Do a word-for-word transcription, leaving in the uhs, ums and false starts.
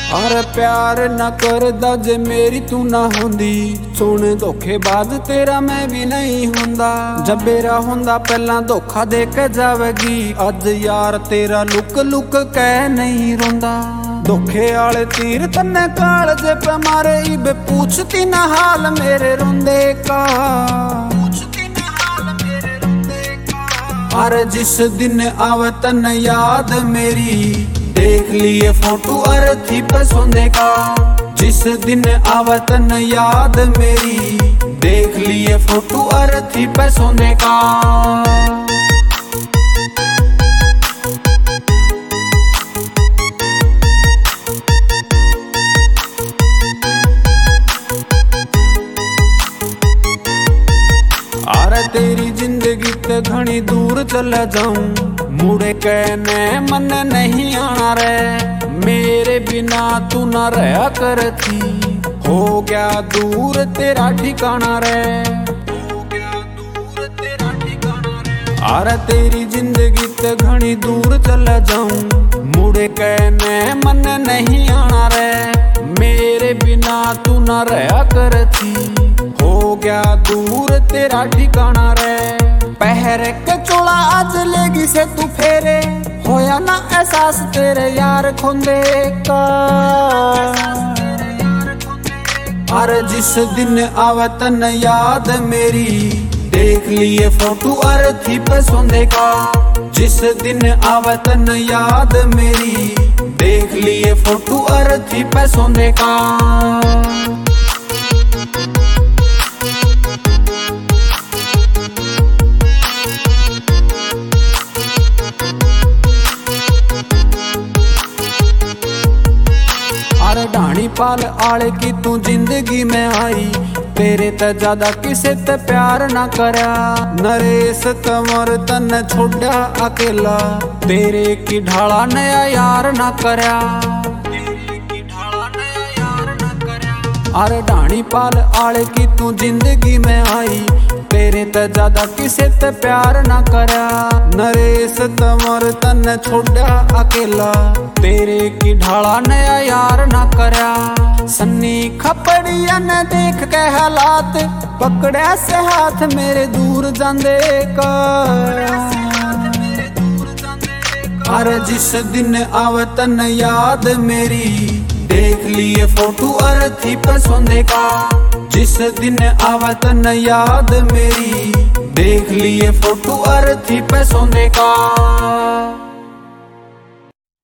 अरे प्यार न करदा जे मेरी तू ना होंदी, सोने धोखेबाज तेरा मैं भी नहीं हुंदा। जब मेरा हुंदा पहला धोखा दे के जावेगी, अज यार तेरा लुक लुक कह नहीं रोंदा। धोखे आले तीर तन्ने काल जे पे मारे, इबे पूछती ना हाल मेरे रोंदे का। अरे जिस दिन आवे तन याद मेरी, देख लिए फोटो अर्थी पे सोने का। जिस दिन आवे तन याद मेरी, देख लिए फोटो अर्थी पे सोने का। अरे तेरी जिंदगी ते घनी दूर चला जाऊं, मुड़े कहने मन नहीं आना रे। मेरे बिना तू न रहा करती, हो गया दूर तेरा ठिकाना रे। अरे तेरी जिंदगी ते घनी दूर चला जाऊं, मुड़े कहने मन नहीं आना रे। मेरे बिना तू न रहा करती, हो गया दूर तेरा ठिकाना रे। पहर के चोला आज लेगी से तू फेरे, होया ना एहसास तेरे यार खोंदे का। अरे जिस दिन आवे तन याद मेरी, देख लिए फोटो अर्थी पे सोने का। जिस दिन आवे तन याद मेरी, देख लिए फोटो अर्थी पे सोने का। अरे ढाणी पाल आले की तू जिंदगी में आई, तेरे ते ज्यादा किसे ते प्यार ना करया। नरेश तमर तन छोड़ा अकेला, तेरे की ढाला नया यार ना करया। अरे ढाणी पाल आले की तू जिंदगी में आई, तेरे ते ज्यादा किसे ते प्यार ना करया। नरेश तमर तन छोड़ा अकेला, तेरे की ढाला नया यार ना करया। सन्नी खपड़िया ने देख के हालात, पकड़े से हाथ मेरे दूर जांदे का। अरे जिस दिन आवे तन याद मेरी, देख लिए फोटो अर्थी पे सोने का। जिस दिन आवे तन याद मेरी, देख लिए फोटो अर्थी पे सोने का।